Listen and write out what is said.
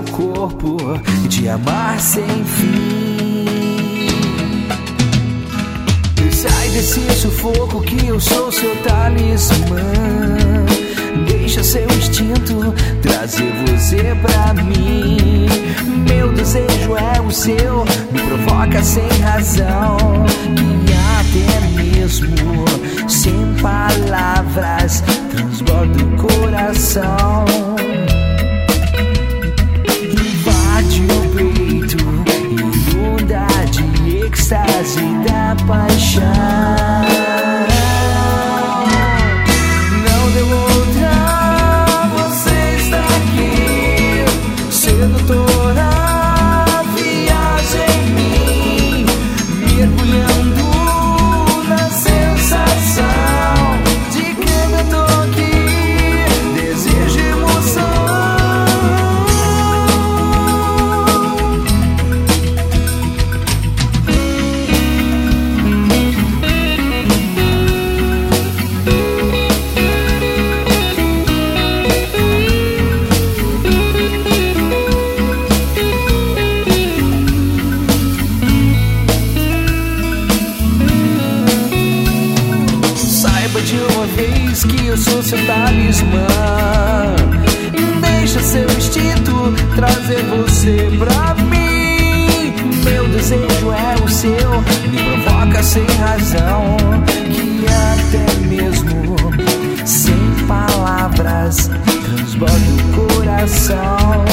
seu corpo e te amar sem fim. Sai desse sufoco que eu sou seu talismã. Deixa seu instinto trazer você pra mim. Meu desejo é o seu, me provoca sem razão. Que até mesmo sem palavras transborda o coração. Invade o peito, inunda de êxtase da paixão. Não deu outra, você está aqui, sedutora, viaja em mim, mergulhando na sensação de cada toque, desejo e emoção. De uma vez que eu sou seu talismã. Deixa seu instinto trazer você pra mim. Meu desejo é o seu, me provoca sem razão. Que até mesmo sem palavras transborda o coração.